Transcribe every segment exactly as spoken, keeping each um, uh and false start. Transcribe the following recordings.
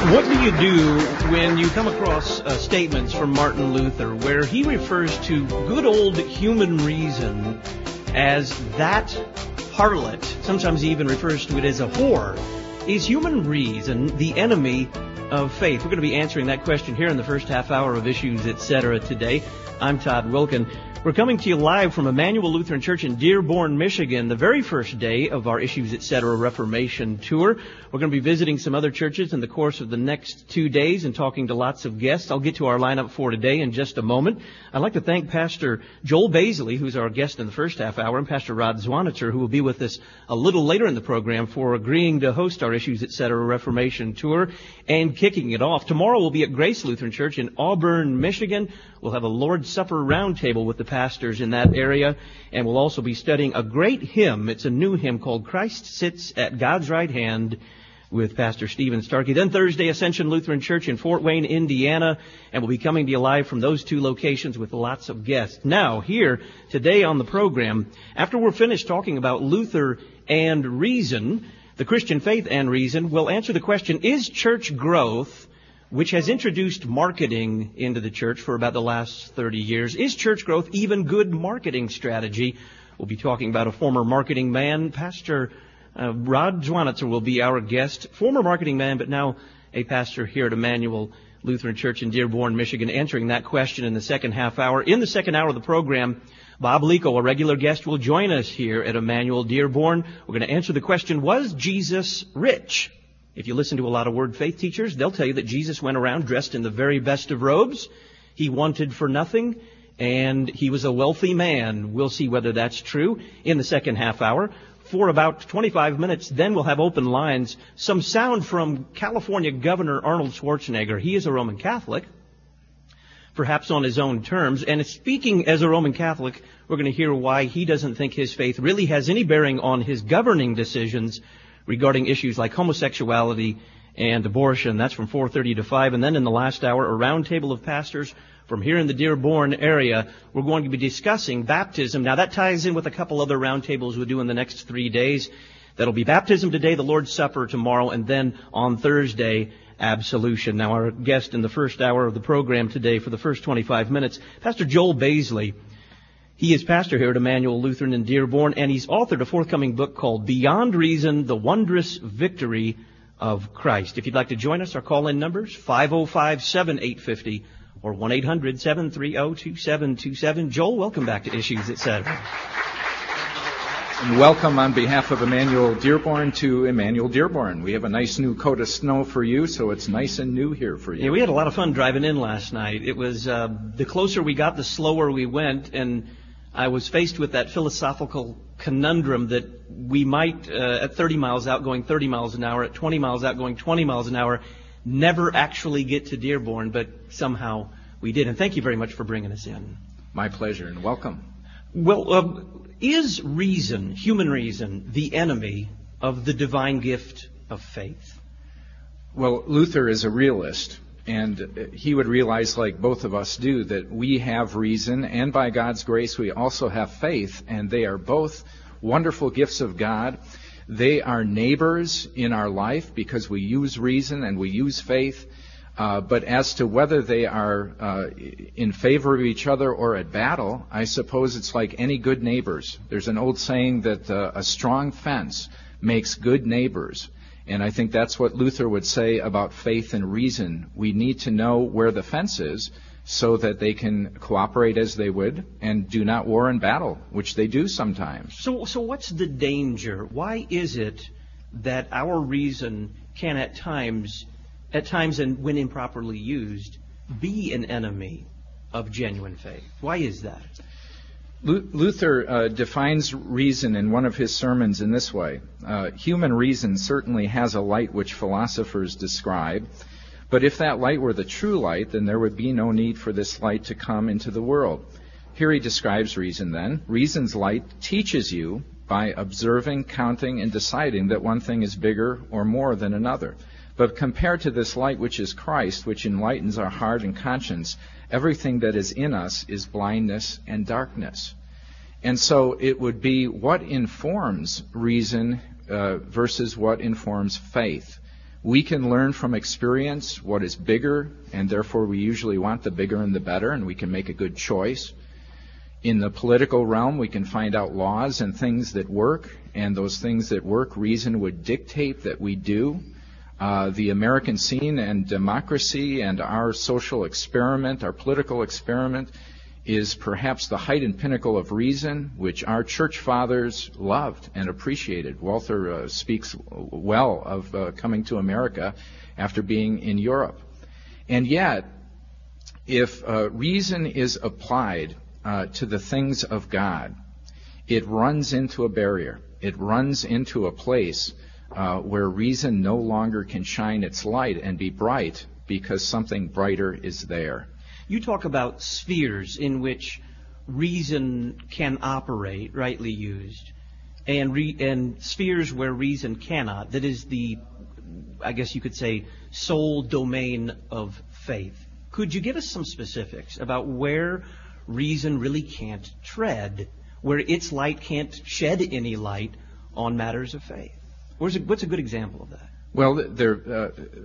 What do you do when you come across uh, statements from Martin Luther where he refers to good old human reason as that harlot? Sometimes he even refers to it as a whore. Is human reason the enemy of faith? We're going to be answering that question here in the first half hour of Issues, et cetera today. I'm Todd Wilkin. We're coming to you live from Emmanuel Lutheran Church in Dearborn, Michigan, the very first day of our Issues, et cetera Reformation Tour. We're going to be visiting some other churches in the course of the next two days and talking to lots of guests. I'll get to our lineup for today in just a moment. I'd like to thank Pastor Joel Baisley, who's our guest in the first half hour, and Pastor Rod Zwanitzer, who will be with us a little later in the program, for agreeing to host our Issues, et cetera Reformation Tour and kicking it off. Tomorrow we'll be at Grace Lutheran Church in Auburn, Michigan. We'll have a Lord's Supper roundtable with the pastors in that area, and we'll also be studying a great hymn. It's a new hymn called Christ Sits at God's Right Hand with Pastor Stephen Starkey. Then Thursday, Ascension Lutheran Church in Fort Wayne, Indiana, and we'll be coming to you live from those two locations with lots of guests. Now, here today on the program, after we're finished talking about Luther and reason, the Christian faith and reason, we'll answer the question, is church growth, which has introduced marketing into the church for about the last thirty years. Is church growth even good marketing strategy? We'll be talking about a former marketing man. Pastor uh, Rod Zwanitzer will be our guest. Former marketing man, but now a pastor here at Emmanuel Lutheran Church in Dearborn, Michigan, answering that question in the second half hour. In the second hour of the program, Bob Lico, a regular guest, will join us here at Emmanuel Dearborn. We're going to answer the question, was Jesus rich? If you listen to a lot of Word Faith teachers, they'll tell you that Jesus went around dressed in the very best of robes. He wanted for nothing, and he was a wealthy man. We'll see whether that's true in the second half hour. For about twenty-five minutes, then we'll have open lines. Some sound from California Governor Arnold Schwarzenegger. He is a Roman Catholic, perhaps on his own terms. And speaking as a Roman Catholic, we're going to hear why he doesn't think his faith really has any bearing on his governing decisions regarding issues like homosexuality and abortion. That's from four thirty to five. And then in the last hour, a roundtable of pastors from here in the Dearborn area. We're going to be discussing baptism. Now, that ties in with a couple other roundtables we'll do in the next three days. That'll be baptism today, the Lord's Supper tomorrow, and then on Thursday, absolution. Now, our guest in the first hour of the program today for the first twenty-five minutes, Pastor Joel Baisley. He is pastor here at Emmanuel Lutheran in Dearborn, and he's authored a forthcoming book called Beyond Reason, The Wondrous Victory of Christ. If you'd like to join us, our call-in numbers, five oh five, seven eight five oh or one eight hundred, seven three zero, two seven two seven. Joel, welcome back to Issues, et cetera. And welcome on behalf of Emmanuel Dearborn to Emmanuel Dearborn. We have a nice new coat of snow for you, so it's nice and new here for you. Yeah, we had a lot of fun driving in last night. It was, uh, the closer we got, the slower we went, and I was faced with that philosophical conundrum that we might, uh, at thirty miles out going thirty miles an hour, at twenty miles out going twenty miles an hour, never actually get to Dearborn, but somehow we did. And thank you very much for bringing us in. My pleasure, and welcome. Well, uh, is reason, human reason, the enemy of the divine gift of faith? Well, Luther is a realist. And he would realize, like both of us do, that we have reason, and by God's grace we also have faith, and they are both wonderful gifts of God. They are neighbors in our life because we use reason and we use faith. Uh, but as to whether they are uh, in favor of each other or at battle, I suppose it's like any good neighbors. There's an old saying that uh, a strong fence makes good neighbors. And I think that's what Luther would say about faith and reason. We need to know where the fence is so that they can cooperate as they would and do not war and battle, which they do sometimes. So, so what's the danger? Why is it that our reason can at times, at times and when improperly used, be an enemy of genuine faith? Why is that? Luther uh, defines reason in one of his sermons in this way. Uh, Human reason certainly has a light which philosophers describe, but if that light were the true light, then there would be no need for this light to come into the world. Here he describes reason then. Reason's light teaches you by observing, counting, and deciding that one thing is bigger or more than another. But compared to this light which is Christ, which enlightens our heart and conscience, everything that is in us is blindness and darkness. And so it would be what informs reason uh, versus what informs faith. We can learn from experience what is bigger, and therefore we usually want the bigger and the better, and we can make a good choice. In the political realm, we can find out laws and things that work, and those things that work, reason would dictate that we do. Uh, the American scene and democracy and our social experiment, our political experiment, is perhaps the height and pinnacle of reason, which our church fathers loved and appreciated. Walther uh, speaks well of uh, coming to America after being in Europe. And yet, if uh, reason is applied uh, to the things of God, it runs into a barrier. It runs into a place uh, where reason no longer can shine its light and be bright because something brighter is there. You talk about spheres in which reason can operate, rightly used, and re- and spheres where reason cannot. That is the, I guess you could say, sole domain of faith. Could you give us some specifics about where reason really can't tread, where its light can't shed any light on matters of faith? Where's a, what's a good example of that? Well, there, uh,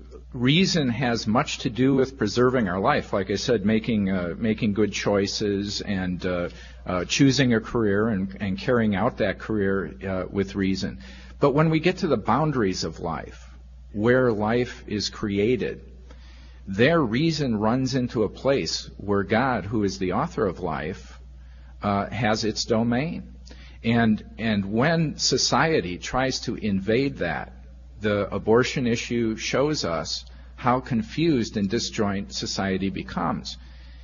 reason has much to do with preserving our life. Like I said, making uh, making good choices and uh, uh, choosing a career and, and carrying out that career uh, with reason. But when we get to the boundaries of life, where life is created, there reason runs into a place where God, who is the author of life, uh, has its domain. And and when society tries to invade that, the abortion issue shows us how confused and disjoint society becomes.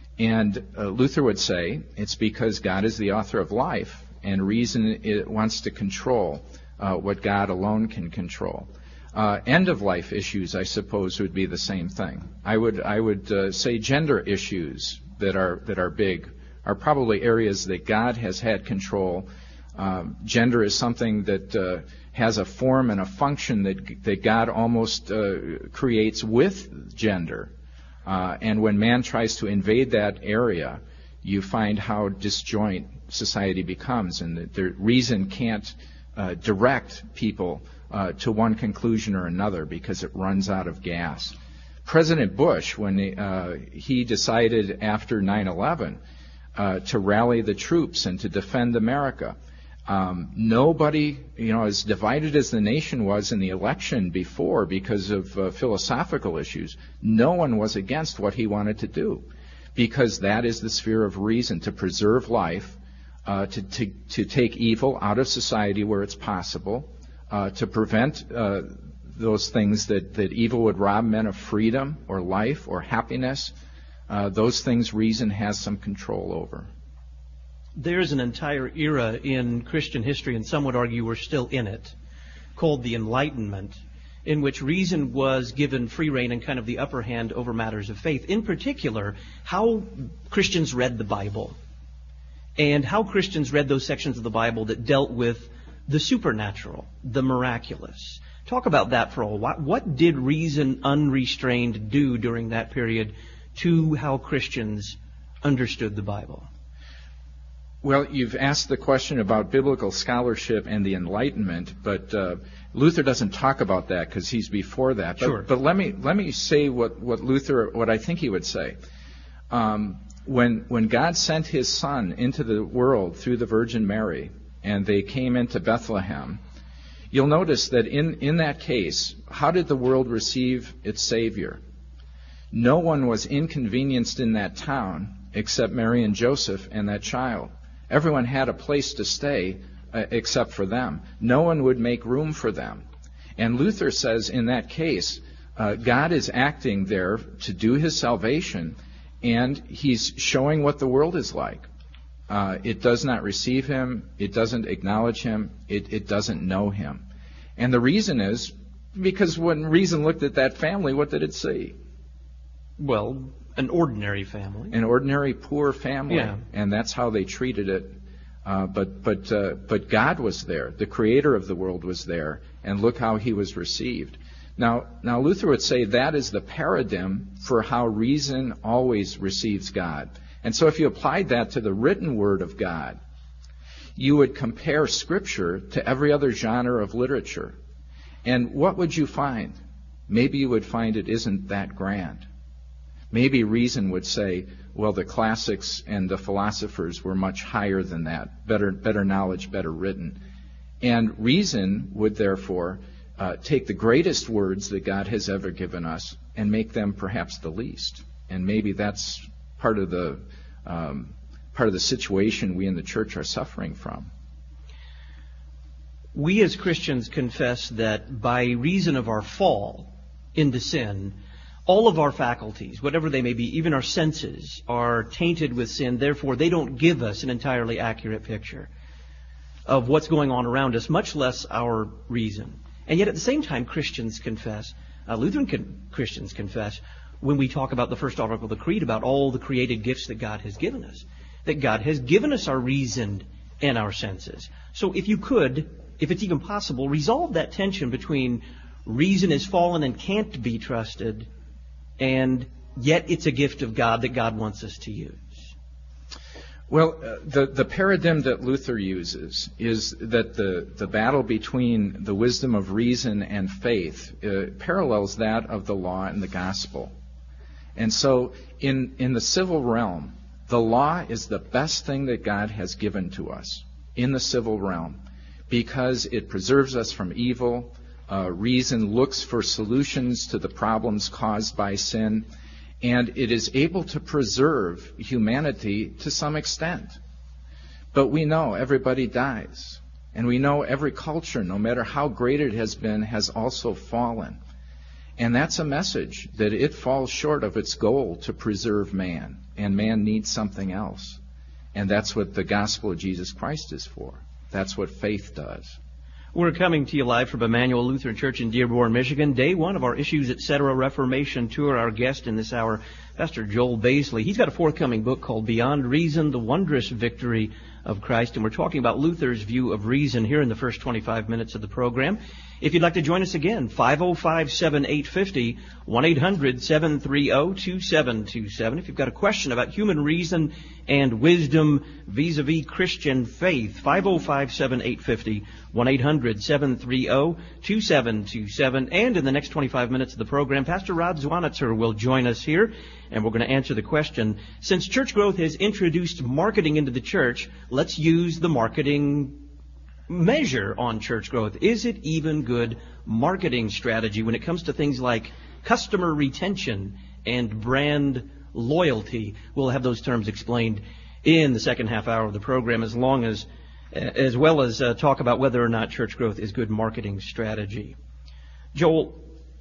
And uh, Luther would say it's because God is the author of life, and reason it wants to control uh, what God alone can control. Uh, end-of-life issues, I suppose, would be the same thing. I would I would uh, say gender issues that are that are big are probably areas that God has had control. Um, gender is something that uh, has a form and a function that that God almost uh, creates with gender. Uh, and when man tries to invade that area, you find how disjoint society becomes, and that the reason can't uh, direct people uh, to one conclusion or another because it runs out of gas. President Bush, when he, uh, he decided after nine eleven uh, to rally the troops and to defend America, Um, nobody, you know, as divided as the nation was in the election before because of uh, philosophical issues, no one was against what he wanted to do, because that is the sphere of reason, to preserve life, uh, to, to, to take evil out of society where it's possible, uh, to prevent uh, those things that, that evil would rob men of freedom or life or happiness. Uh, those things reason has some control over. There's an entire era in Christian history, and some would argue we're still in it, called the Enlightenment, in which reason was given free rein and kind of the upper hand over matters of faith. In particular, how Christians read the Bible, and how Christians read those sections of the Bible that dealt with the supernatural, the miraculous. Talk about that for a while. What did reason unrestrained do during that period to how Christians understood the Bible? Well, you've asked the question about biblical scholarship and the Enlightenment, but uh, Luther doesn't talk about that because he's before that. But, sure. But let me let me say what, what Luther, what I think he would say. Um, when when God sent His Son into the world through the Virgin Mary, and they came into Bethlehem, you'll notice that in in that case, how did the world receive its Savior? No one was inconvenienced in that town except Mary and Joseph and that child. Everyone had a place to stay uh, except for them. No one would make room for them. And Luther says in that case, uh, God is acting there to do His salvation, and He's showing what the world is like. Uh, it does not receive Him. It doesn't acknowledge Him. It, it doesn't know Him. And the reason is because when reason looked at that family, what did it see? Well, an ordinary family. An ordinary poor family. Yeah. And that's how they treated it. Uh, but but uh, but God was there. The Creator of the world was there. And look how He was received. Now, now Luther would say that is the paradigm for how reason always receives God. And so if you applied that to the written Word of God, you would compare Scripture to every other genre of literature. And what would you find? maybe you would find it isn't that grand. Maybe reason would say, well, the classics and the philosophers were much higher than that, better, better knowledge, better written. And reason would therefore uh, take the greatest words that God has ever given us and make them perhaps the least. And maybe that's part of the um, part of the situation we in the church are suffering from. We as Christians confess that by reason of our fall into sin, all of our faculties, whatever they may be, even our senses, are tainted with sin. Therefore, they don't give us an entirely accurate picture of what's going on around us, much less our reason. And yet at the same time, Christians confess, uh, Lutheran con- Christians confess, when we talk about the first article of the Creed, about all the created gifts that God has given us, that God has given us our reason and our senses. So if you could, if it's even possible, resolve that tension between reason is fallen and can't be trusted, and yet it's a gift of God that God wants us to use. Well, uh, the, the paradigm that Luther uses is that the, the battle between the wisdom of reason and faith uh, parallels that of the law and the gospel. And so in, in the civil realm, the law is the best thing that God has given to us in the civil realm because it preserves us from evil. Uh, reason looks for solutions to the problems caused by sin, and it is able to preserve humanity to some extent. But we know everybody dies, and we know every culture, no matter how great it has been, has also fallen. And that's a message that it falls short of its goal to preserve man, and man needs something else. And that's what the gospel of Jesus Christ is for. That's what faith does. We're coming to you live from Emmanuel Lutheran Church in Dearborn, Michigan. Day one of our Issues Etc. Reformation Tour. Our guest in this hour, Pastor Joel Baisley. He's got a forthcoming book called Beyond Reason, The Wondrous Victory of Christ. And we're talking about Luther's view of reason here in the first twenty-five minutes of the program. If you'd like to join us again, five oh five, seven eight five oh, one eight hundred, seven three oh, two seven two seven. If you've got a question about human reason and wisdom vis-a-vis Christian faith, five oh five, seven eight five oh, one eight hundred, seven three oh, two seven two seven. And in the next twenty-five minutes of the program, Pastor Rod Zwanitzer will join us here, and we're going to answer the question, since Church Growth has introduced marketing into the church, let's use the marketing measure on church growth. Is it even good marketing strategy when it comes to things like customer retention and brand loyalty? We'll have those terms explained in the second half hour of the program, as long as as well as uh, talk about whether or not church growth is good marketing strategy. Joel,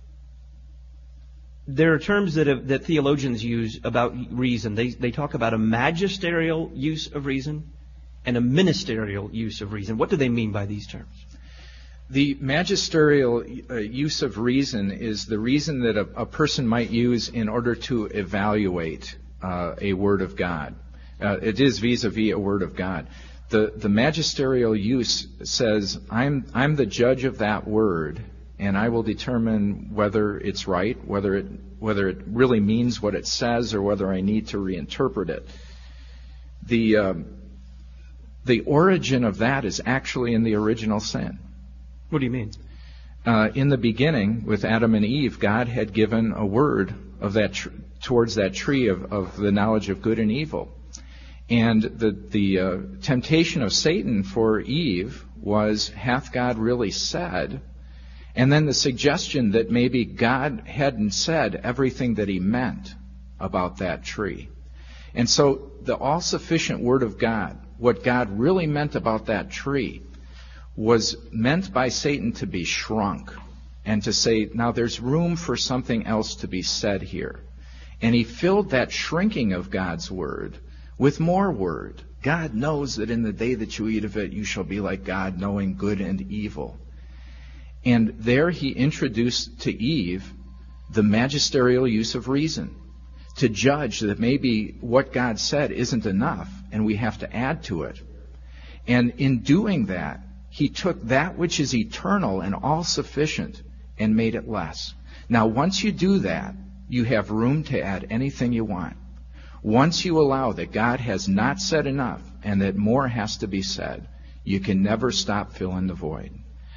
there are terms that have, that theologians use about reason. They they talk about a magisterial use of reason and a ministerial use of reason. What do they mean by these terms? The magisterial uh, use of reason is the reason that a, a person might use in order to evaluate uh, a word of God. Uh, it is vis-a-vis a word of God. The the magisterial use says, I'm I'm the judge of that word, and I will determine whether it's right, whether it whether it really means what it says, or whether I need to reinterpret it. The um, The origin of that is actually in the original sin. What do you mean? Uh, in the beginning, with Adam and Eve, God had given a word of that tr- towards that tree of, of the knowledge of good and evil. And the, the uh, temptation of Satan for Eve was, hath God really said? And then the suggestion that maybe God hadn't said everything that he meant about that tree. And so the all-sufficient word of God, what God really meant about that tree, was meant by Satan to be shrunk and to say, now there's room for something else to be said here. And he filled that shrinking of God's word with more word. God knows that in the day that you eat of it, you shall be like God, knowing good and evil. And there he introduced to Eve the magisterial use of reason, to judge that maybe what God said isn't enough and we have to add to it. And in doing that, he took that which is eternal and all-sufficient and made it less. Now, once you do that, you have room to add anything you want. Once you allow that God has not said enough and that more has to be said, you can never stop filling the void.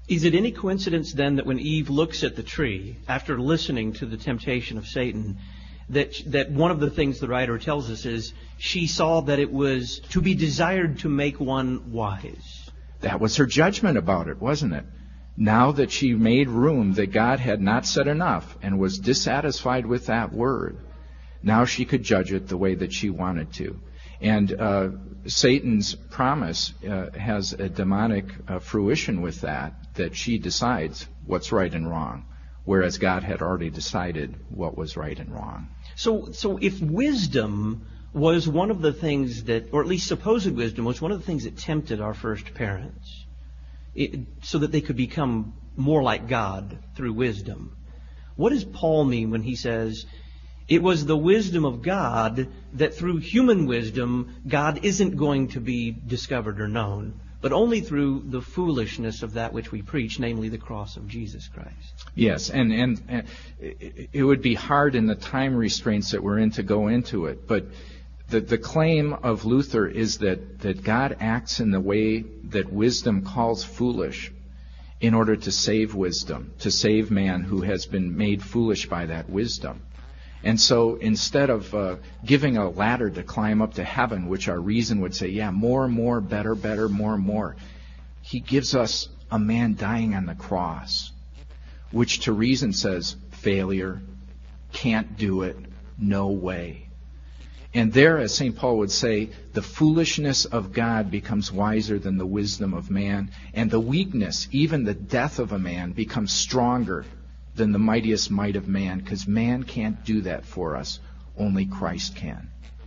Is it any coincidence then that when Eve looks at the tree, after listening to the temptation of Satan, that that one of the things the writer tells us is she saw that it was to be desired to make one wise? That was her judgment about it, wasn't it? Now that she made room that God had not said enough and was dissatisfied with that word, now she could judge it the way that she wanted to. And uh, Satan's promise uh, has a demonic uh, fruition with that, that she decides what's right and wrong, whereas God had already decided what was right and wrong. So, so if wisdom was one of the things that, or at least supposed wisdom, was one of the things that tempted our first parents, it, so that they could become more like God through wisdom, what does Paul mean when he says, it was the wisdom of God that through human wisdom, God isn't going to be discovered or known, but only through the foolishness of that which we preach, namely the cross of Jesus Christ? Yes, and, and, and it would be hard in the time restraints that we're in to go into it, but the, the claim of Luther is that, that God acts in the way that wisdom calls foolish in order to save wisdom, to save man who has been made foolish by that wisdom. And so instead of uh, giving a ladder to climb up to heaven, which our reason would say, yeah, more and more, better, better, more and more, he gives us a man dying on the cross, which to reason says, failure, can't do it, no way. And there, as Saint Paul would say, the foolishness of God becomes wiser than the wisdom of man, and the weakness, even the death of a man, becomes stronger than the mightiest might of man, because man can't do that for us. Only Christ can.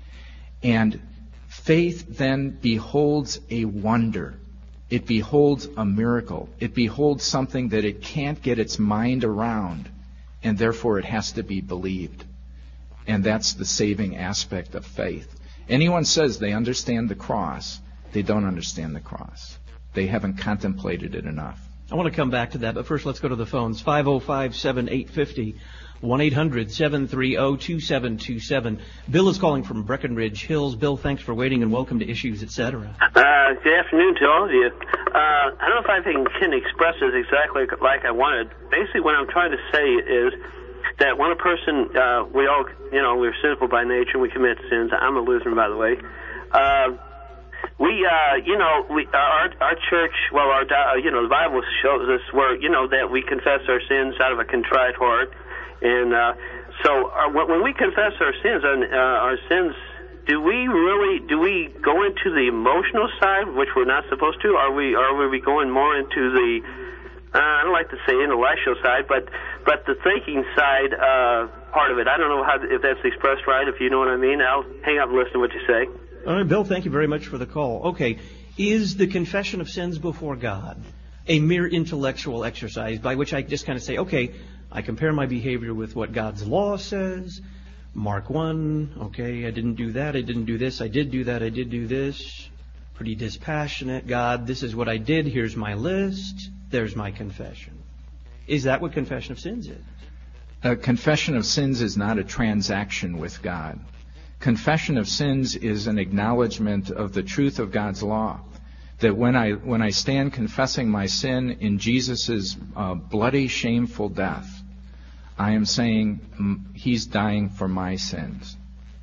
And faith then beholds a wonder. It beholds a miracle. It beholds something that it can't get its mind around, and therefore it has to be believed. And that's the saving aspect of faith. Anyone says they understand the cross, they don't understand the cross. They haven't contemplated it enough. I want to come back to that, but first let's go to the phones. five oh five, seven eight five oh, one eight hundred, seven three oh, two seven two seven. Bill is calling from Breckenridge Hills. Bill, thanks for waiting and welcome to Issues, et cetera. Uh, good afternoon to all of you. Uh, I don't know if I can, can express this exactly like I wanted. Basically what I'm trying to say is that when a person, uh, we all, you know, we're sinful by nature, we commit sins. I'm a Lutheran, by the way. Uh, We, uh, you know, we, our, our church, well, our, uh, you know, the Bible shows us where, you know, that we confess our sins out of a contrite heart. And, uh, so our, when we confess our sins, uh, our sins, do we really, do we go into the emotional side, which we're not supposed to? Are we, are we going more into the, uh, I don't like to say intellectual side, but, but the thinking side, uh, part of it? I don't know how, if that's expressed right, if you know what I mean. I'll hang up and listen to what you say. All right, Bill, thank you very much for the call. Okay, is the confession of sins before God a mere intellectual exercise by which I just kind of say, okay, I compare my behavior with what God's law says, Mark one, okay, I didn't do that, I didn't do this, I did do that, I did do this, pretty dispassionate, God, this is what I did, here's my list, there's my confession. Is that what confession of sins is? A confession of sins is not a transaction with God. Confession of sins is an acknowledgement of the truth of God's law. That when I when I stand confessing my sin in Jesus' uh, bloody, shameful death, I am saying He's dying for my sins.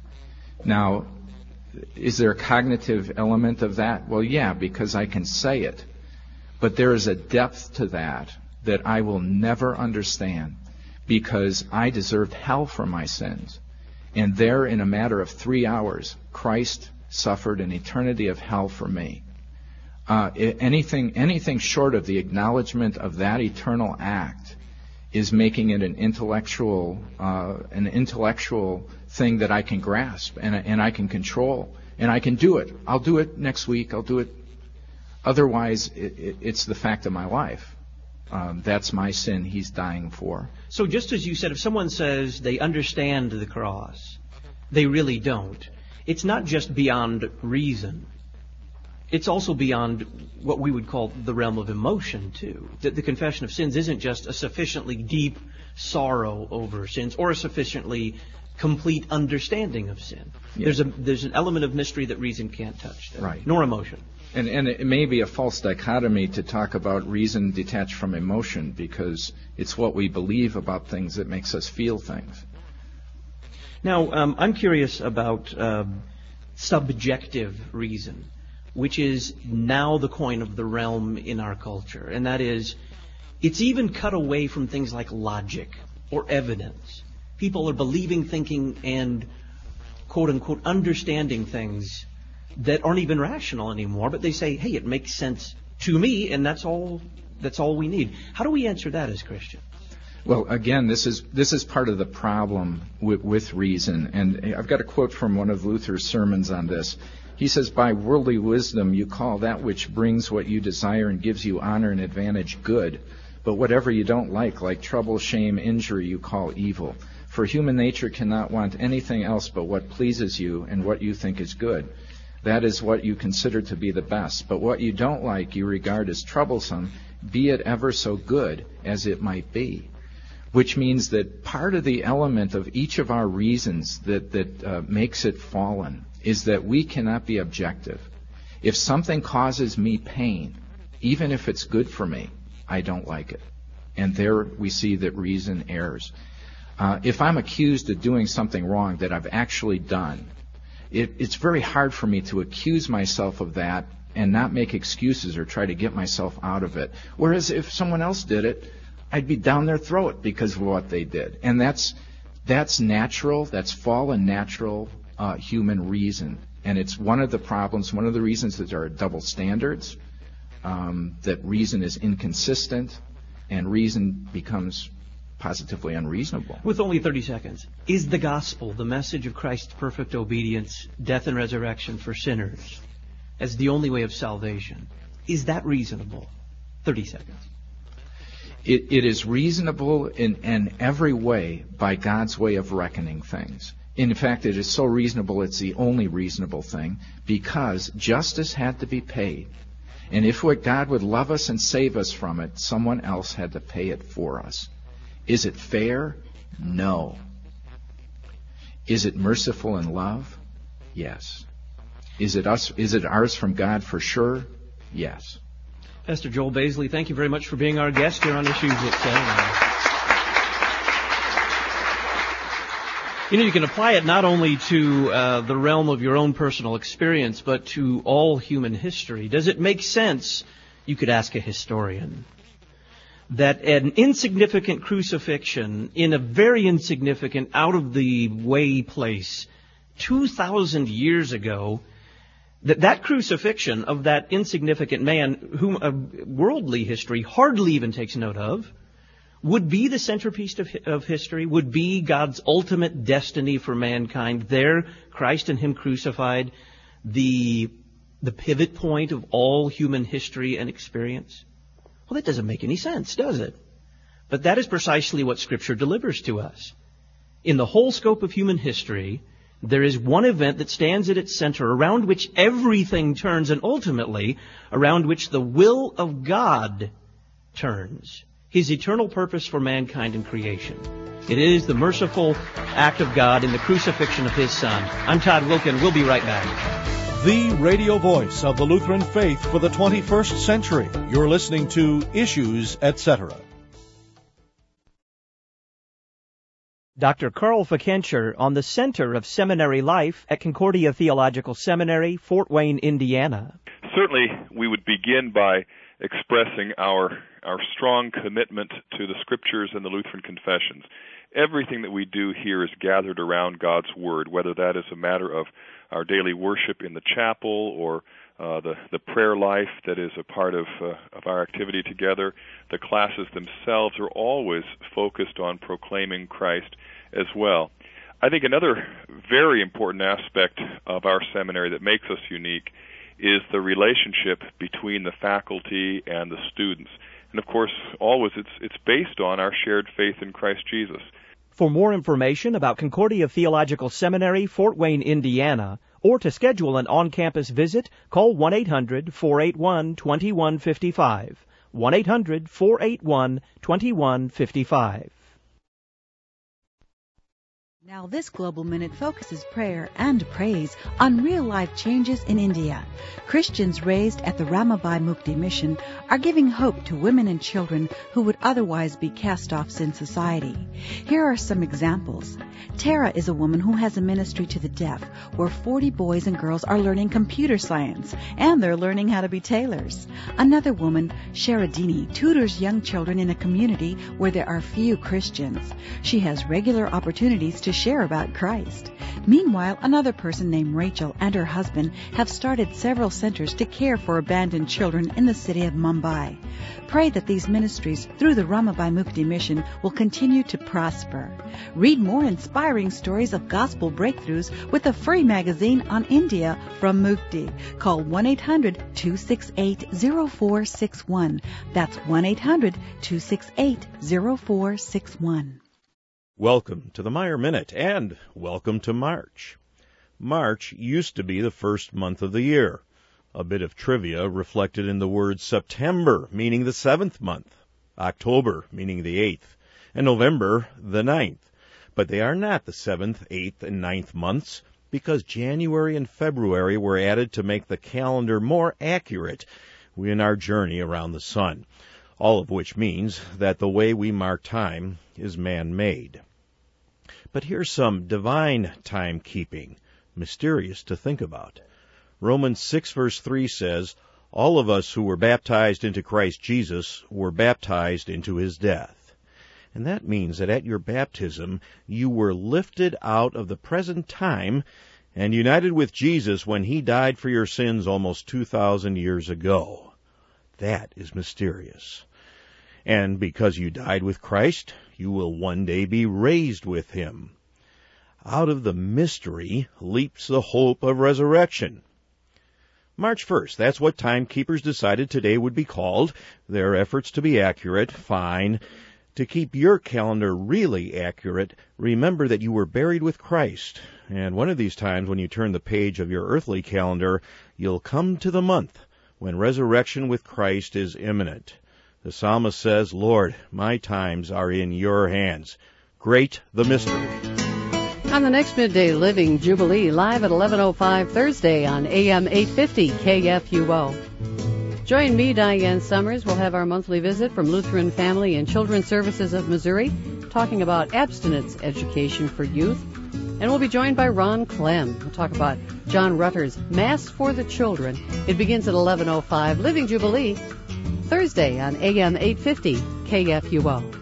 Now, is there a cognitive element of that? Well, yeah, because I can say it. But there is a depth to that that I will never understand, because I deserved hell for my sins. And there, in a matter of three hours, Christ suffered an eternity of hell for me. Uh, anything, anything short of the acknowledgement of that eternal act is making it an intellectual, uh, an intellectual thing that I can grasp and, and I can control, and I can do it. I'll do it next week. I'll do it. Otherwise, it, it, it's the fact of my life. Um, that's my sin He's dying for. So just as you said, if someone says they understand the cross, they really don't. It's not just beyond reason. It's also beyond what we would call the realm of emotion, too. That the confession of sins isn't just a sufficiently deep sorrow over sins or a sufficiently complete understanding of sin. Yeah. There's a there's an element of mystery that reason can't touch, there, right. nor emotion. And, and it may be a false dichotomy to talk about reason detached from emotion, because it's what we believe about things that makes us feel things. Now, um, I'm curious about uh, subjective reason, which is now the coin of the realm in our culture. And that is, it's even cut away from things like logic or evidence. People are believing, thinking, and quote-unquote understanding things that aren't even rational anymore, but they say, hey, it makes sense to me, and that's all that's all we need. How do we answer that as Christians? Well, again, this is this is part of the problem with, with reason. And I've got a quote from one of Luther's sermons on this. He says, by worldly wisdom you call that which brings what you desire and gives you honor and advantage good. But whatever you don't like, like trouble, shame, injury, you call evil. For human nature cannot want anything else but what pleases you and what you think is good. That is what you consider to be the best. But what you don't like you regard as troublesome, be it ever so good as it might be. Which means that part of the element of each of our reasons that, that uh, makes it fallen is that we cannot be objective. If something causes me pain, even if it's good for me, I don't like it. And there we see that reason errs. Uh, if I'm accused of doing something wrong that I've actually done, it, it's very hard for me to accuse myself of that and not make excuses or try to get myself out of it. Whereas if someone else did it, I'd be down their throat because of what they did. And that's that's natural, that's fallen natural uh, human reason. And it's one of the problems, one of the reasons that there are double standards, um, that reason is inconsistent, and reason becomes positively unreasonable. With only thirty seconds, is the gospel, the message of Christ's perfect obedience, death and resurrection for sinners, as the only way of salvation, is that reasonable? thirty seconds. It, it is reasonable in, in every way by God's way of reckoning things. In fact, it is so reasonable it's the only reasonable thing, because justice had to be paid. And if God would love us and save us from it, someone else had to pay it for us. Is it fair? No. Is it merciful in love? Yes. Is it us? Is it ours from God for sure? Yes. Pastor Joel Baisley, thank you very much for being our guest here on Issues at seven. You know, you can apply it not only to uh, the realm of your own personal experience, but to all human history. Does it make sense, you could ask a historian, that an insignificant crucifixion in a very insignificant, out-of-the-way place two thousand years ago, that that crucifixion of that insignificant man, whom a worldly history hardly even takes note of, would be the centerpiece of, of history, would be God's ultimate destiny for mankind. There, Christ and Him crucified, the, the pivot point of all human history and experience. Well, that doesn't make any sense, does it? But that is precisely what Scripture delivers to us. In the whole scope of human history, there is one event that stands at its center, around which everything turns, and ultimately around which the will of God turns. His eternal purpose for mankind and creation. It is the merciful act of God in the crucifixion of His Son. I'm Todd Wilken. We'll be right back. The radio voice of the Lutheran faith for the twenty-first century. You're listening to Issues, et cetera. Doctor Carl Fikentscher on the Center of Seminary Life at Concordia Theological Seminary, Fort Wayne, Indiana. Certainly, we would begin by expressing our our strong commitment to the Scriptures and the Lutheran confessions. Everything that we do here is gathered around God's Word, whether that is a matter of our daily worship in the chapel or uh, the, the prayer life that is a part of, uh, of our activity together. The classes themselves are always focused on proclaiming Christ as well. I think another very important aspect of our seminary that makes us unique is the relationship between the faculty and the students. And of course, always it's it's based on our shared faith in Christ Jesus. For more information about Concordia Theological Seminary, Fort Wayne, Indiana, or to schedule an on-campus visit, call one eight hundred, four eight one, two one five five, one eight hundred, four eight one, two one five five. Now this Global Minute focuses prayer and praise on real-life changes in India. Christians raised at the Ramabai Mukti Mission are giving hope to women and children who would otherwise be cast-offs in society. Here are some examples. Tara is a woman who has a ministry to the deaf, where forty boys and girls are learning computer science, and they're learning how to be tailors. Another woman, Sharadini, tutors young children in a community where there are few Christians. She has regular opportunities to share about Christ. Meanwhile, another person named Rachel and her husband have started several centers to care for abandoned children in the city of Mumbai. Pray that these ministries through the Ramabai Mukti Mission will continue to prosper. Read more inspiring stories of gospel breakthroughs with a free magazine on India from Mukti. Call one eight hundred two six eight zero four six one. That's one eight hundred two six eight zero four six one. Welcome to the Meyer Minute, and welcome to March. March used to be the first month of the year. A bit of trivia reflected in the word September, meaning the seventh month, October, meaning the eighth, and November, the ninth. But they are not the seventh, eighth, and ninth months, because January and February were added to make the calendar more accurate in our journey around the sun. All of which means that the way we mark time is man-made. But here's some divine timekeeping, mysterious to think about. Romans six verse three says, all of us who were baptized into Christ Jesus were baptized into his death. And that means that at your baptism, you were lifted out of the present time and united with Jesus when he died for your sins almost two thousand years ago. That is mysterious. And because you died with Christ, you will one day be raised with him. Out of the mystery leaps the hope of resurrection. March first, that's what timekeepers decided today would be called. Their efforts to be accurate, fine. To keep your calendar really accurate, remember that you were buried with Christ. And one of these times when you turn the page of your earthly calendar, you'll come to the month when resurrection with Christ is imminent. The psalmist says, Lord, my times are in your hands. Great the mystery. On the next Midday Living Jubilee, live at eleven oh five Thursday on A M eight fifty K F U O. Join me, Diane Summers. We'll have our monthly visit from Lutheran Family and Children's Services of Missouri, talking about abstinence education for youth. And we'll be joined by Ron Clem. We'll talk about John Rutter's Mass for the Children. It begins at eleven oh five, Living Jubilee, Thursday on A M eight fifty K F U O.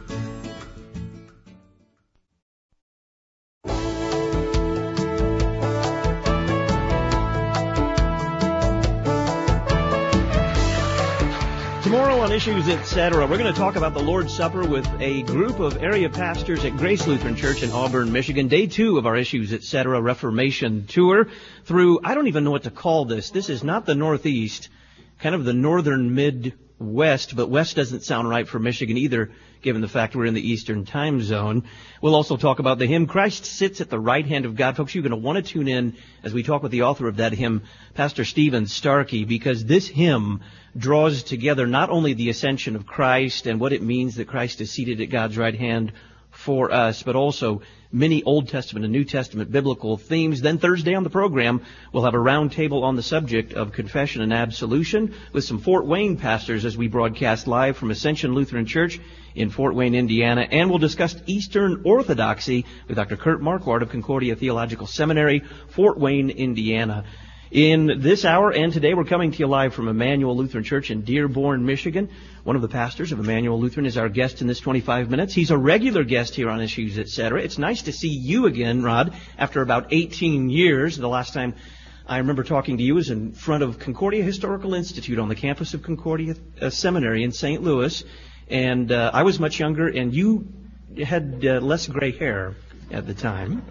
Tomorrow on Issues, et cetera, we're going to talk about the Lord's Supper with a group of area pastors at Grace Lutheran Church in Auburn, Michigan. Day two of our Issues, et cetera, Reformation Tour through, I don't even know what to call this. This is not the Northeast, kind of the northern Midwest, but West doesn't sound right for Michigan either, given the fact we're in the Eastern time zone. We'll also talk about the hymn, Christ Sits at the Right Hand of God. Folks, you're going to want to tune in as we talk with the author of that hymn, Pastor Stephen Starkey, because this hymn draws together not only the ascension of Christ and what it means that Christ is seated at God's right hand for us, but also many Old Testament and New Testament biblical themes. Then Thursday on the program, we'll have a round table on the subject of confession and absolution with some Fort Wayne pastors as we broadcast live from Ascension Lutheran Church in Fort Wayne, Indiana. And we'll discuss Eastern Orthodoxy with Doctor Kurt Marquardt of Concordia Theological Seminary, Fort Wayne, Indiana. In this hour and today, we're coming to you live from Emmanuel Lutheran Church in Dearborn, Michigan. One of the pastors of Emmanuel Lutheran is our guest in this twenty-five minutes. He's a regular guest here on Issues, et cetera. It's nice to see you again, Rod, after about eighteen years. The last time I remember talking to you was in front of Concordia Historical Institute on the campus of Concordia uh, Seminary in Saint Louis. And uh, I was much younger, and you had uh, less gray hair at the time.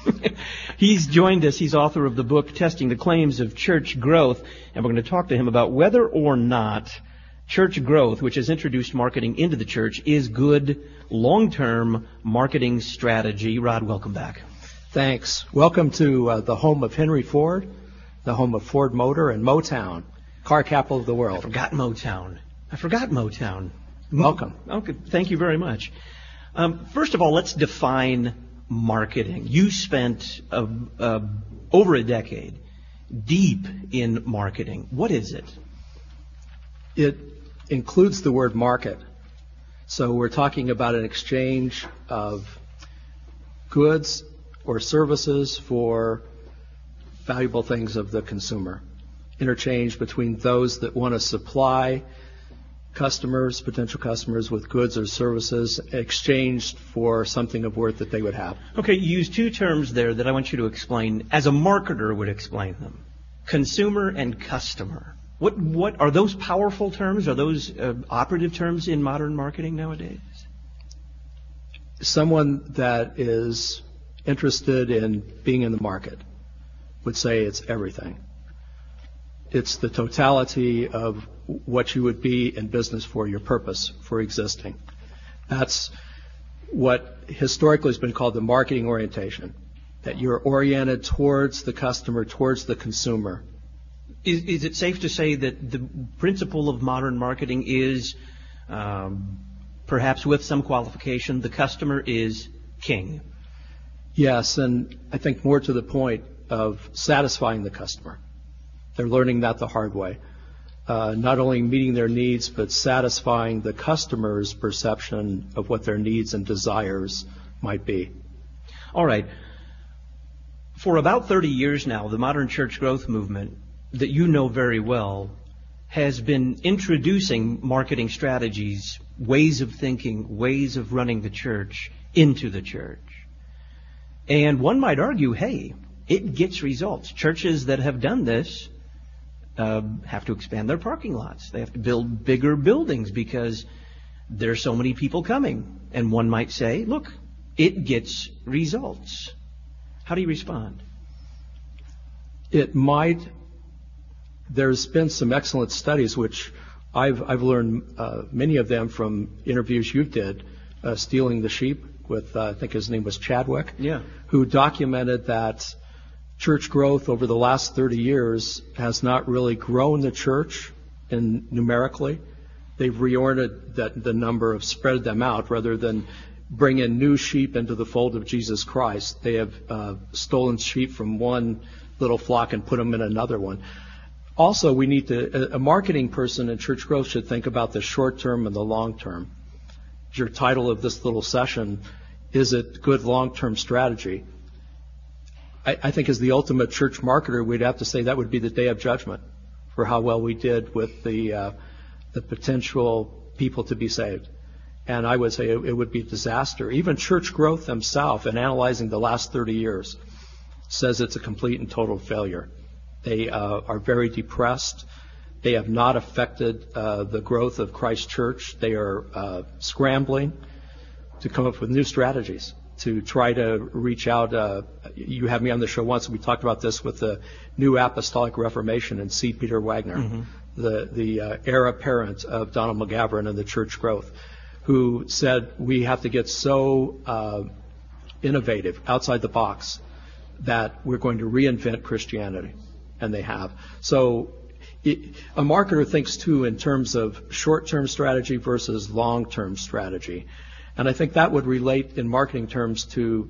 He's joined us. He's author of the book, Testing the Claims of Church Growth, and we're going to talk to him about whether or not church growth, which has introduced marketing into the church, is good long-term marketing strategy. Rod, welcome back. Thanks. Welcome to uh, the home of Henry Ford, the home of Ford Motor and Motown, car capital of the world. I forgot Motown. I forgot Motown. Welcome. Okay, thank you very much. Um, first of all, let's define marketing. You spent uh, uh, over a decade deep in marketing. What is it? It includes the word market. So we're talking about an exchange of goods or services for valuable things of the consumer. Interchange between those that want to supply customers, potential customers, with goods or services exchanged for something of worth that they would have. Okay, you use two terms there that I want you to explain as a marketer would explain them. Consumer and customer. What what are those powerful terms? Are those uh, operative terms in modern marketing nowadays? Someone that is interested in being in the market would say it's everything. It's the totality of what you would be in business for, your purpose for existing. That's what historically has been called the marketing orientation, that you're oriented towards the customer, towards the consumer. Is, is it safe to say that the principle of modern marketing is, um, perhaps with some qualification, the customer is king? Yes, and I think more to the point of satisfying the customer. They're learning that the hard way. Uh, not only meeting their needs, but satisfying the customer's perception of what their needs and desires might be. All right. For about thirty years now, the modern church growth movement that you know very well has been introducing marketing strategies, ways of thinking, ways of running the church into the church. And one might argue, hey, it gets results. Churches that have done this uh, have to expand their parking lots. They have to build bigger buildings because there's so many people coming. And one might say, look, it gets results. How do you respond? It might. There's been some excellent studies, which I've I've learned uh, many of them from interviews you did, uh, Stealing the Sheep with, uh, I think his name was Chadwick, yeah, who documented that church growth over the last thirty years has not really grown the church in numerically. They've reoriented that, the number of spread them out rather than bring in new sheep into the fold of Jesus Christ. They have uh, stolen sheep from one little flock and put them in another one. Also, we need to, a marketing person in church growth should think about the short term and the long term. Your title of this little session, is it good long-term strategy? I, I think as the ultimate church marketer, we'd have to say that would be the day of judgment for how well we did with the uh, the potential people to be saved. And I would say it, it would be a disaster. Even church growth themselves, in analyzing the last thirty years, says it's a complete and total failure. They uh, are very depressed. They have not affected uh, the growth of Christ Church. They are uh, scrambling to come up with new strategies to try to reach out. Uh, you had me on the show once, and we talked about this with the New Apostolic Reformation and C. Peter Wagner, mm-hmm. the, the uh, heir apparent of Donald McGavran and the church growth, who said we have to get so uh, innovative, outside the box, that we're going to reinvent Christianity. And they have. So it, a marketer thinks, too, in terms of short-term strategy versus long-term strategy. And I think that would relate in marketing terms to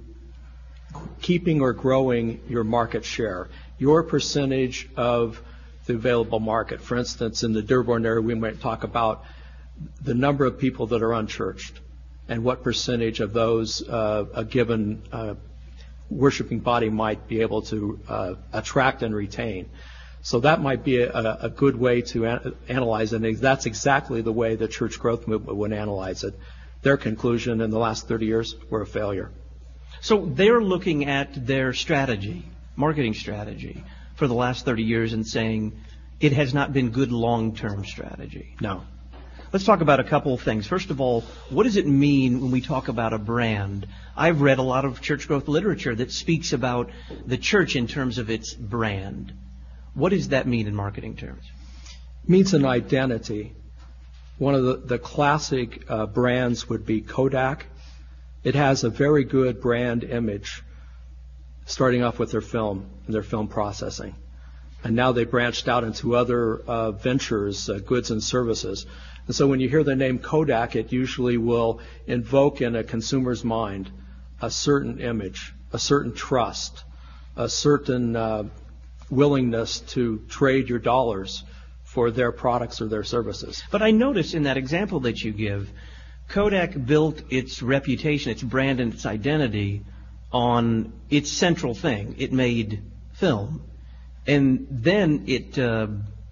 keeping or growing your market share, your percentage of the available market. For instance, in the Dearborn area, we might talk about the number of people that are unchurched and what percentage of those uh, a given uh, worshiping body might be able to uh, attract and retain. So that might be a, a good way to an- analyze it. And that's exactly the way the church growth movement would analyze it. Their conclusion in the last thirty years were a failure. So they're looking at their strategy, marketing strategy, for the last thirty years and saying it has not been good long-term strategy. No. Let's talk about a couple of things. First of all, what does it mean when we talk about a brand? I've read a lot of church growth literature that speaks about the church in terms of its brand. What does that mean in marketing terms? It means an identity. One of the, the classic uh, brands would be Kodak. It has a very good brand image, starting off with their film and their film processing. And now they branched out into other uh, ventures, uh, goods and services. And so when you hear the name Kodak, it usually will invoke in a consumer's mind a certain image, a certain trust, a certain uh, willingness to trade your dollars for their products or their services. But I notice in that example that you give, Kodak built its reputation, its brand, and its identity on its central thing. It made film. And then it uh,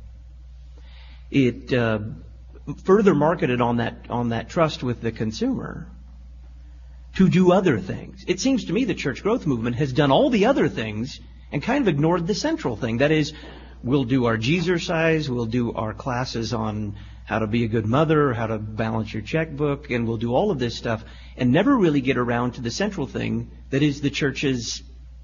it uh, further marketed on that on that trust with the consumer to do other things. It seems to me the church growth movement has done all the other things and kind of ignored the central thing. That is, we'll do our Jeezercise, we'll do our classes on how to be a good mother, how to balance your checkbook, and we'll do all of this stuff, and never really get around to the central thing that is the church's,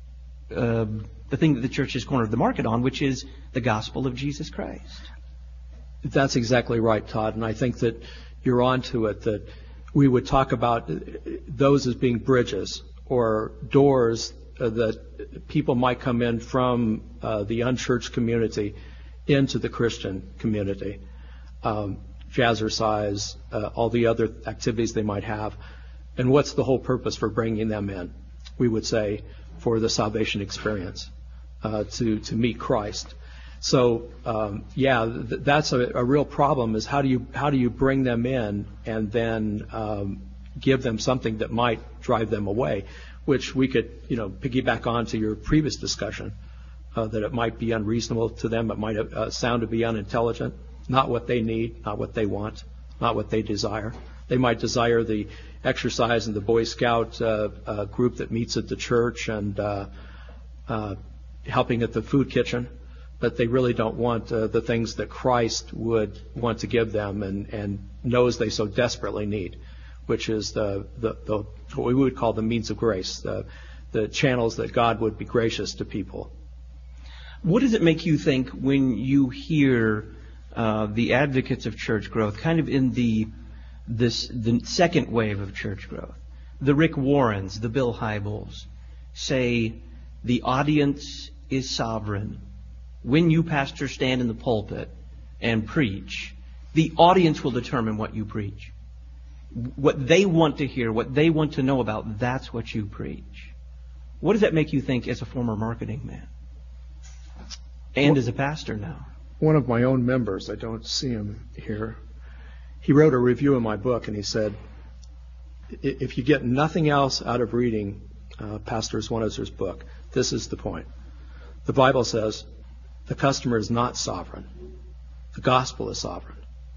uh, the thing that the church has cornered the market on, which is the gospel of Jesus Christ. That's exactly right, Todd, and I think that you're on to it, that we would talk about those as being bridges or doors uh, that people might come in from uh, the unchurched community into the Christian community. Um, Jazzercise, uh, all the other activities they might have. And what's the whole purpose for bringing them in? We would say for the salvation experience, uh, to, to meet Christ. So, um, yeah, th- that's a, a real problem, is how do you, how do you bring them in and then um, give them something that might drive them away, which we could, you know, piggyback on to your previous discussion, uh, that it might be unreasonable to them, it might uh, sound to be unintelligent, not what they need, not what they want, not what they desire. They might desire the exercise in the Boy Scout uh, uh, group that meets at the church and uh, uh, helping at the food kitchen, but they really don't want uh, the things that Christ would want to give them and, and knows they so desperately need, which is the, the, the what we would call the means of grace, the, the channels that God would be gracious to people. What does it make you think when you hear uh, the advocates of church growth, kind of in the this the second wave of church growth, the Rick Warrens, the Bill Hybels, say the audience is sovereign? When you, pastor, stand in the pulpit and preach, the audience will determine what you preach. What they want to hear, what they want to know about, that's what you preach. What does that make you think as a former marketing man? And well, as a pastor now? One of my own members, I don't see him here, he wrote a review of my book and he said, if you get nothing else out of reading uh, Pastor Zwanizer's book, this is the point. The Bible says, the customer is not sovereign. The gospel is sovereign.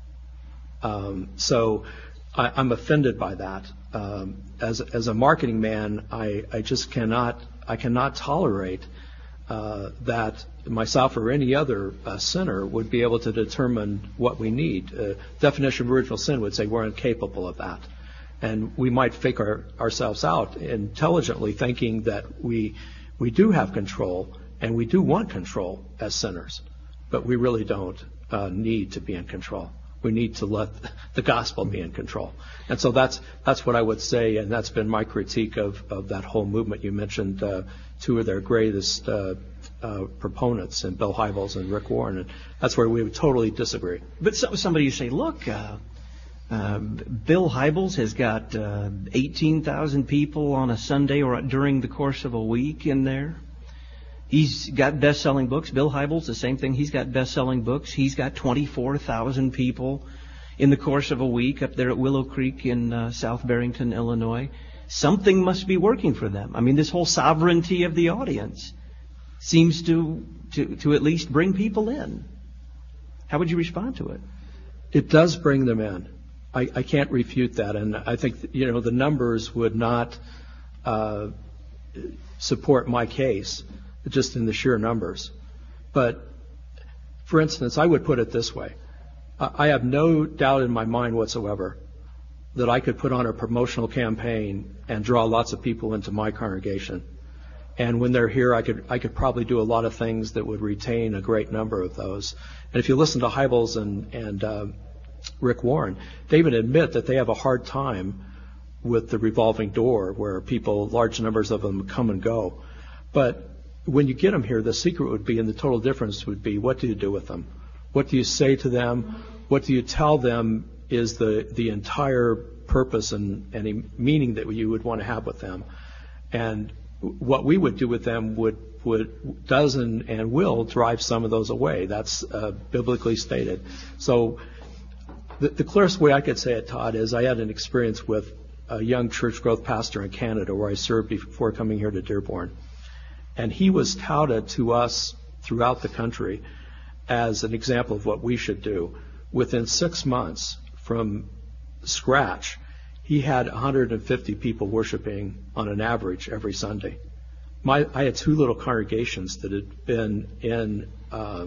Um, so I, I'm offended by that. Um, as as a marketing man, I, I just cannot I cannot tolerate uh, that myself or any other uh, sinner would be able to determine what we need. Uh, definition of original sin would say we're incapable of that, and we might fake our, ourselves out intelligently, thinking that we we do have control. And we do want control as sinners, but we really don't uh, need to be in control. We need to let the gospel be in control. And so that's that's what I would say, and that's been my critique of, of that whole movement. You mentioned uh, two of their greatest uh, uh, proponents, and Bill Hybels and Rick Warren, and that's where we would totally disagree. But so, somebody you say, look, uh, uh, Bill Hybels has got uh, eighteen thousand people on a Sunday or during the course of a week in there. He's got best-selling books. Bill Hybels, the same thing. He's got best-selling books. He's got twenty-four thousand people in the course of a week up there at Willow Creek in uh, South Barrington, Illinois. Something must be working for them. I mean, this whole sovereignty of the audience seems to, to, to at least bring people in. How would you respond to it? It does bring them in. I, I can't refute that. And I think, you know, the numbers would not uh, support my case, just in the sheer numbers. But, for instance, I would put it this way. I have no doubt in my mind whatsoever that I could put on a promotional campaign and draw lots of people into my congregation. And when they're here, I could I could probably do a lot of things that would retain a great number of those. And if you listen to Hybels and, and uh, Rick Warren, they even admit that they have a hard time with the revolving door where people, large numbers of them, come and go. But when you get them here, the secret would be, and the total difference would be, what do you do with them? What do you say to them? What do you tell them is the, the entire purpose and any meaning that you would want to have with them? And what we would do with them would, would does and, and will drive some of those away. That's uh, biblically stated. So the, the clearest way I could say it, Todd, is I had an experience with a young church growth pastor in Canada where I served before coming here to Dearborn. And he was touted to us throughout the country as an example of what we should do. Within six months from scratch, he had one hundred fifty people worshiping on an average every Sunday. My, I had two little congregations that had been in uh,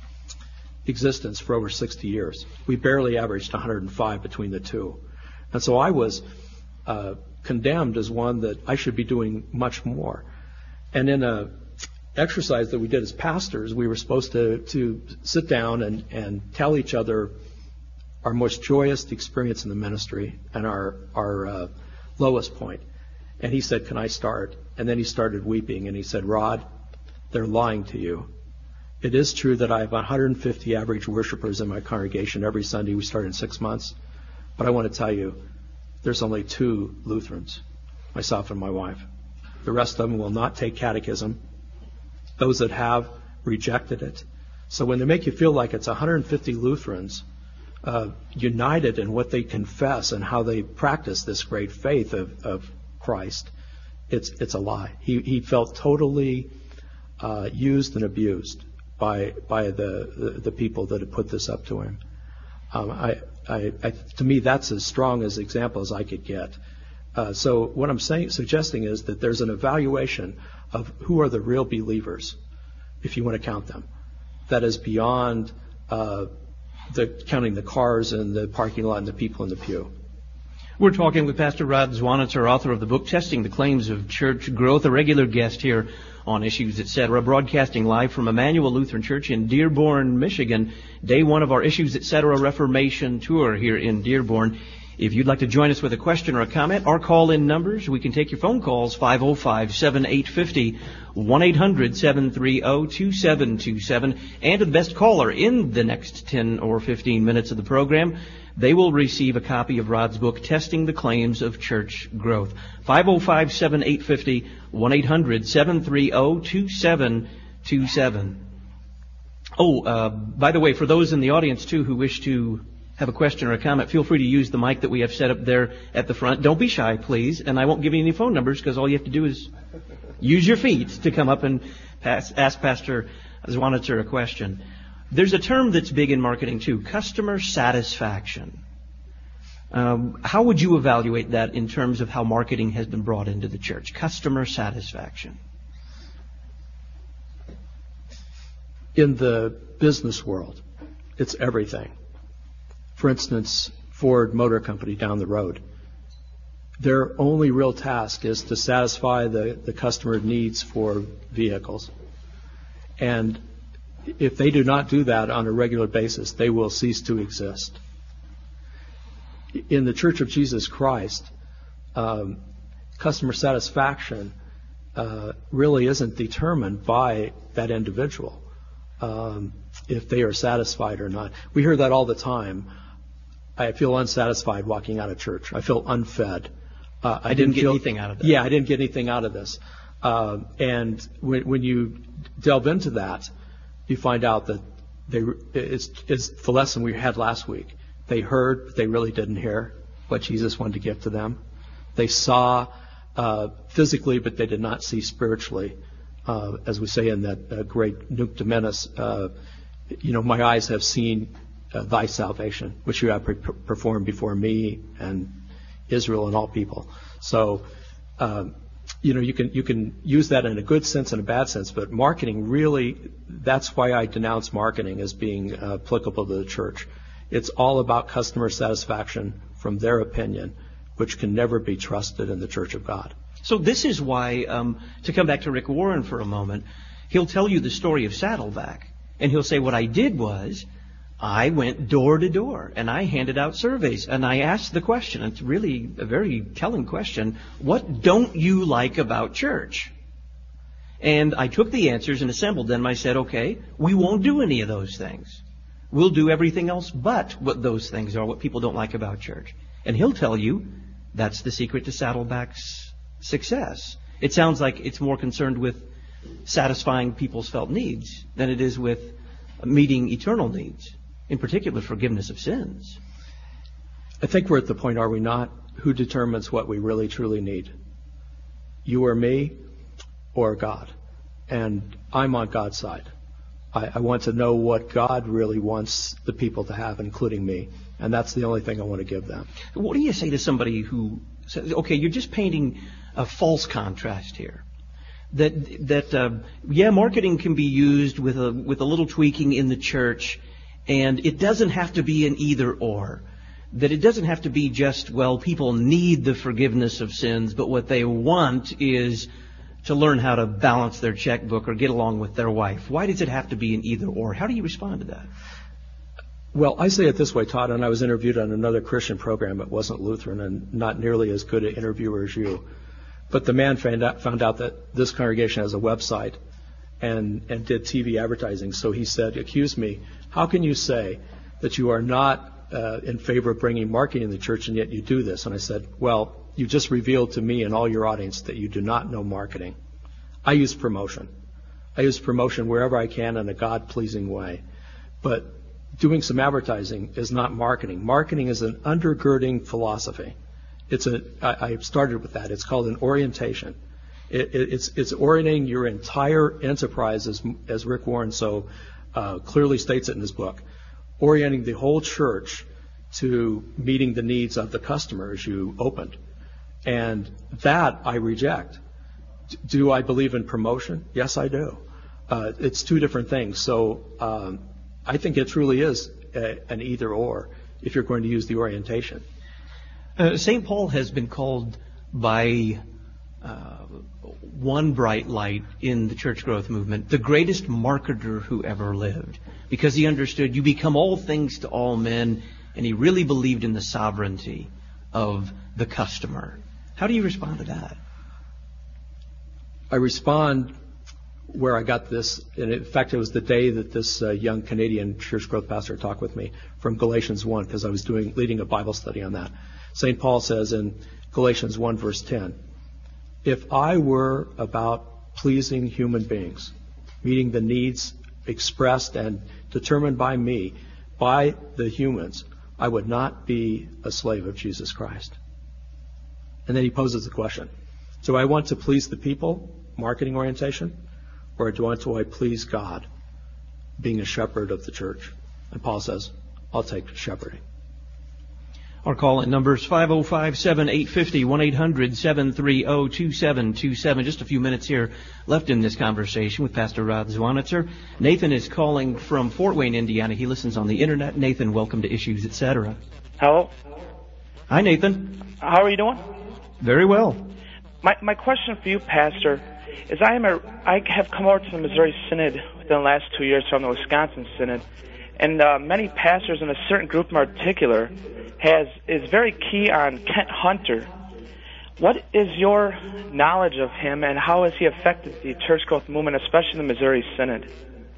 existence for over sixty years. We barely averaged one hundred five between the two. And so I was uh, condemned as one that I should be doing much more. And in a exercise that we did as pastors, we were supposed to, to sit down and, and tell each other our most joyous experience in the ministry and our, our uh, lowest point. And he said, "Can I start?" And then he started weeping and he said, "Rod, they're lying to you. It is true that I have one hundred fifty average worshipers in my congregation every Sunday. We start in six months. But I want to tell you, there's only two Lutherans, myself and my wife. The rest of them will not take catechism. Those that have rejected it. So when they make you feel like it's one hundred fifty Lutherans uh, united in what they confess and how they practice this great faith of, of Christ, it's it's a lie. He he felt totally uh, used and abused by by the, the, the people that had put this up to him. Um, I, I, I to me that's as strong as example as I could get. Uh, so what I'm saying suggesting is that there's an evaluation of who are the real believers, if you want to count them. That is beyond uh, the counting the cars in the parking lot and the people in the pew. We're talking with Pastor Rod Zwanitzer, author of the book Testing the Claims of Church Growth, a regular guest here on Issues, et cetera, broadcasting live from Emmanuel Lutheran Church in Dearborn, Michigan, day one of our Issues, et cetera, Reformation tour here in Dearborn. If you'd like to join us with a question or a comment, our call-in numbers, we can take your phone calls, five oh five, seven eight five oh, one eight hundred, seven three oh, two seven two seven, and to the best caller in the next ten or fifteen minutes of the program, they will receive a copy of Rod's book, Testing the Claims of Church Growth. five oh five, seven eight five oh, one eight hundred, seven three oh, two seven two seven. Oh, uh, by the way, for those in the audience, too, who wish to have a question or a comment, feel free to use the mic that we have set up there at the front. Don't be shy, please, and I won't give you any phone numbers because all you have to do is use your feet to come up and pass, ask Pastor Zwanitzer a question. There's a term that's big in marketing, too, customer satisfaction. Um, how would you evaluate that in terms of how marketing has been brought into the church? Customer satisfaction. In the business world, it's everything. For instance, Ford Motor Company down the road. Their only real task is to satisfy the, the customer needs for vehicles. And if they do not do that on a regular basis, they will cease to exist. In the Church of Jesus Christ, um, customer satisfaction uh, really isn't determined by that individual, um, if they are satisfied or not. We hear that all the time. I feel unsatisfied walking out of church. I feel unfed. Uh, I, I didn't, didn't get feel, anything out of that. Yeah, I didn't get anything out of this. Uh, and when, when you delve into that, you find out that they, it's, it's the lesson we had last week. They heard, but they really didn't hear what Jesus wanted to give to them. They saw uh, physically, but they did not see spiritually. Uh, as we say in that uh, great Nunc Dimittis, uh, you know, my eyes have seen uh, thy salvation, which you have pre- performed before me and Israel and all people. So, um, you know, you can you can use that in a good sense and a bad sense, but marketing really, that's why I denounce marketing as being uh, applicable to the church. It's all about customer satisfaction from their opinion, which can never be trusted in the Church of God. So this is why, um, to come back to Rick Warren for a moment, he'll tell you the story of Saddleback, and he'll say, what I did was, I went door to door, and I handed out surveys, and I asked the question, it's really a very telling question, what don't you like about church? And I took the answers and assembled them. I said, okay, we won't do any of those things. We'll do everything else but what those things are, what people don't like about church. And he'll tell you that's the secret to Saddleback's success. It sounds like it's more concerned with satisfying people's felt needs than it is with meeting eternal needs, in particular forgiveness of sins. I think we're at the point, are we not? Who determines what we really truly need? You or me or God? And I'm on God's side. I, I want to know what God really wants the people to have, including me. And that's the only thing I want to give them. What do you say to somebody who says, okay, you're just painting a false contrast here? That, that uh, yeah, marketing can be used with a, with a little tweaking in the church, and it doesn't have to be an either or. That it doesn't have to be just, well, people need the forgiveness of sins, but what they want is to learn how to balance their checkbook or get along with their wife. Why does it have to be an either or? How do you respond to that? Well, I say it this way, Todd, and I was interviewed on another Christian program. It wasn't Lutheran and not nearly as good an interviewer as you. But the man found out, found out that this congregation has a website and, and did T V advertising. So he said, accuse me, how can you say that you are not Uh, in favor of bringing marketing in the church, and yet you do this? And I said, well, you just revealed to me and all your audience that you do not know marketing. I use promotion. I use promotion wherever I can in a God-pleasing way. But doing some advertising is not marketing. Marketing is an undergirding philosophy. It's a, I, I started with that. It's called an orientation. It, it, it's, it's orienting your entire enterprise, as, as Rick Warren so uh, clearly states it in his book. Orienting the whole church to meeting the needs of the customers you opened. And that I reject. Do I believe in promotion? Yes, I do. Uh, it's two different things. So um, I think it truly is a, an either or if you're going to use the orientation. Uh, Saint Paul has been called by uh, one bright light in the church growth movement the greatest marketer who ever lived, because he understood you become all things to all men, and he really believed in the sovereignty of the customer. How do you respond to that? I respond where I got this, and in fact, it was the day that this uh, young Canadian church growth pastor talked with me from Galatians one, because I was doing leading a Bible study on that. Saint Paul says in Galatians one, verse ten, if I were about pleasing human beings, meeting the needs expressed and determined by me, by the humans, I would not be a slave of Jesus Christ. And then he poses the question, do I want to please the people, marketing orientation, or do I want to please God, being a shepherd of the church? And Paul says, I'll take shepherding. Our call-in number is five oh five, seven eight five oh, one eight hundred, seven three oh, two seven two seven. Just a few minutes here left in this conversation with Pastor Rod Zwanitzer. Nathan is calling from Fort Wayne, Indiana. He listens on the Internet. Nathan, welcome to Issues, et cetera. Hello. Hi, Nathan. How are you doing? Very well. My my question for you, Pastor, is I am a I have come over to the Missouri Synod within the last two years from the Wisconsin Synod, and uh, many pastors in a certain group in particular has is very key on Kent Hunter. What is your knowledge of him, and how has he affected the church growth movement, especially the Missouri Synod?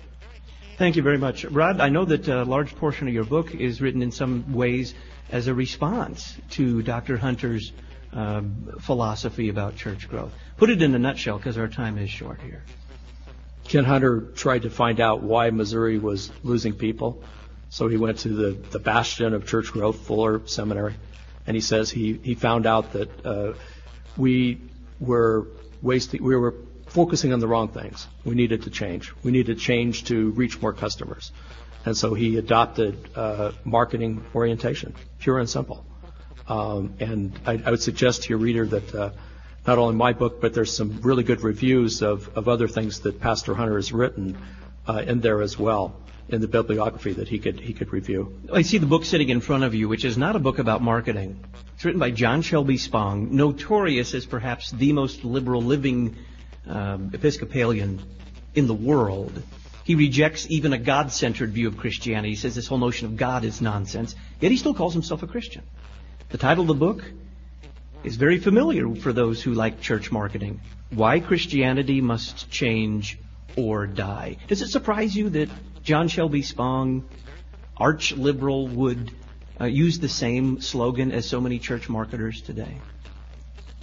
Thank you very much. Rod, I know that a large portion of your book is written in some ways as a response to Doctor Hunter's uh, philosophy about church growth. Put it in a nutshell, because our time is short here. Kent Hunter tried to find out why Missouri was losing people. So he went to the, the bastion of church growth, Fuller Seminary, and he says he, he found out that uh, we were wasting, we were focusing on the wrong things. We needed to change. We needed to change to reach more customers. And so he adopted uh, marketing orientation, pure and simple. Um, and I, I would suggest to your reader that uh, not only my book, but there's some really good reviews of, of other things that Pastor Hunter has written uh, in there as well, in the bibliography that he could he could review. I see the book sitting in front of you, which is not a book about marketing. It's written by John Shelby Spong, notorious as perhaps the most liberal living um, Episcopalian in the world. He rejects even a God-centered view of Christianity. He says this whole notion of God is nonsense, yet he still calls himself a Christian. The title of the book is very familiar for those who like church marketing. Why Christianity Must Change or Die. Does it surprise you that John Shelby Spong, arch-liberal, would uh, use the same slogan as so many church marketers today?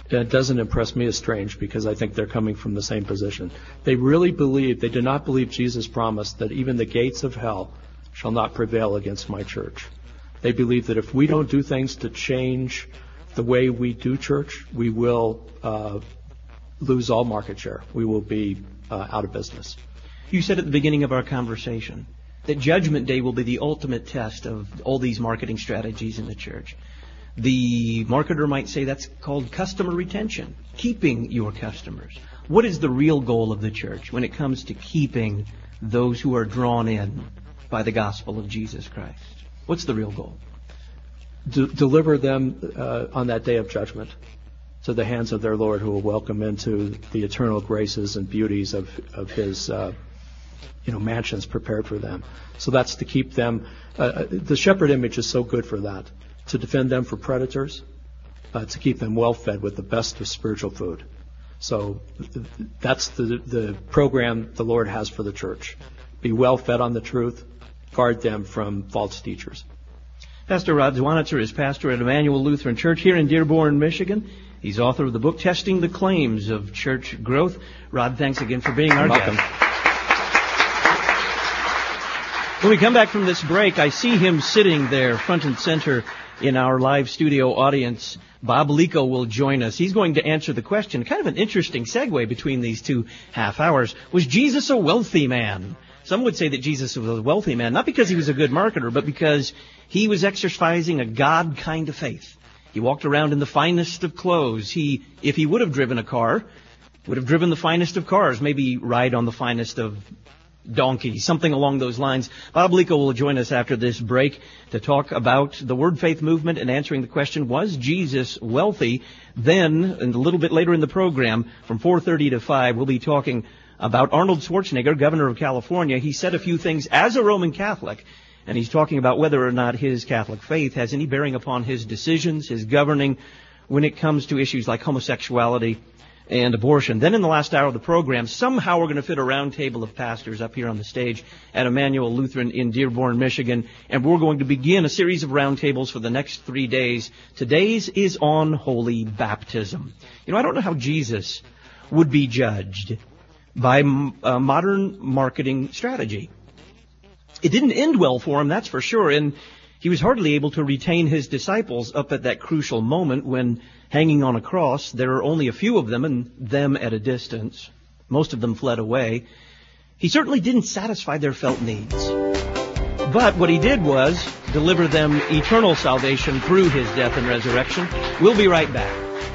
That doesn't impress me as strange because I think they're coming from the same position. They really believe, they do not believe Jesus promised that even the gates of hell shall not prevail against my church. They believe that if we don't do things to change the way we do church, we will uh, lose all market share. We will be uh, out of business. You said at the beginning of our conversation that Judgment Day will be the ultimate test of all these marketing strategies in the church. The marketer might say that's called customer retention, keeping your customers. What is the real goal of the church when it comes to keeping those who are drawn in by the gospel of Jesus Christ? What's the real goal? De- deliver them uh, on that day of judgment to the hands of their Lord, who will welcome into the eternal graces and beauties of, of His uh, you know, mansions prepared for them. So that's to keep them. Uh, the shepherd image is so good for that. To defend them from predators, uh, to keep them well fed with the best of spiritual food. So th- that's the the program the Lord has for the church. Be well fed on the truth, guard them from false teachers. Pastor Rod Zwanitzer is pastor at Emmanuel Lutheran Church here in Dearborn, Michigan. He's author of the book Testing the Claims of Church Growth. Rod, thanks again for being our Welcome. guest. When we come back from this break, I see him sitting there front and center in our live studio audience. Bob Lico will join us. He's going to answer the question, kind of an interesting segue between these two half hours. Was Jesus a wealthy man? Some would say that Jesus was a wealthy man, not because he was a good marketer, but because he was exercising a God kind of faith. He walked around in the finest of clothes. He, if he would have driven a car, would have driven the finest of cars, maybe ride on the finest of donkey, something along those lines. Bob Lico will join us after this break to talk about the Word Faith movement and answering the question, was Jesus wealthy? Then, and a little bit later in the program, from four thirty to five, we'll be talking about Arnold Schwarzenegger, governor of California. He said a few things as a Roman Catholic, and he's talking about whether or not his Catholic faith has any bearing upon his decisions, his governing, when it comes to issues like homosexuality and abortion. Then in the last hour of the program, somehow we're going to fit a round table of pastors up here on the stage at Emmanuel Lutheran in Dearborn, Michigan, and we're going to begin a series of round tables for the next three days. Today's is on holy baptism. You know, I don't know how Jesus would be judged by uh, modern marketing strategy. It didn't end well for him, that's for sure, and he was hardly able to retain his disciples up at that crucial moment when, hanging on a cross, there are only a few of them, and them at a distance. Most of them fled away. He certainly didn't satisfy their felt needs. But what he did was deliver them eternal salvation through his death and resurrection. We'll be right back.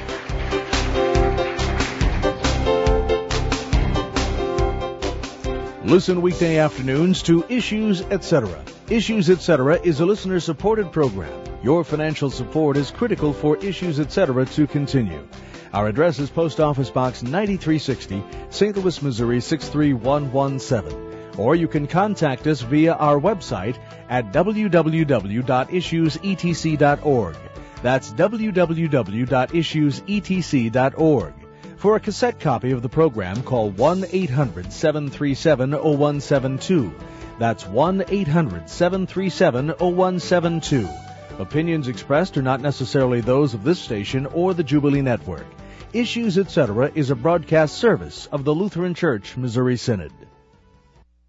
Listen weekday afternoons to Issues, et cetera. Issues, et cetera is a listener-supported program. Your financial support is critical for Issues, et cetera to continue. Our address is Post Office Box ninety-three sixty, Saint Louis, Missouri six three one one seven. Or you can contact us via our website at w w w dot issues e t c dot org. That's w w w dot issues e t c dot org. For a cassette copy of the program, call one eight hundred seven three seven oh one seven two. That's one eight hundred seven three seven oh one seven two. Opinions expressed are not necessarily those of this station or the Jubilee Network. Issues, et cetera is a broadcast service of the Lutheran Church Missouri Synod.